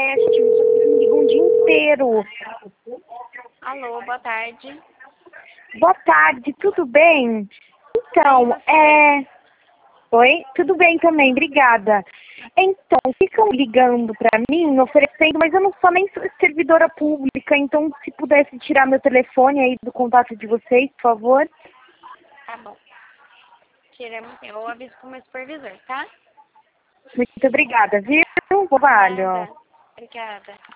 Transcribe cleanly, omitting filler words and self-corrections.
teste, vocês me ligam o dia inteiro. Alô, boa tarde. Boa tarde, tudo bem? Então, Oi? Tudo bem também, obrigada. Então, ficam ligando para mim, oferecendo, mas eu não sou nem servidora pública, então se pudesse tirar meu telefone aí do contato de vocês, por favor. Tá bom. Tiramos, eu aviso com o meu supervisor, tá? Muito obrigada, viu? Bobalho. Nada. Obrigada.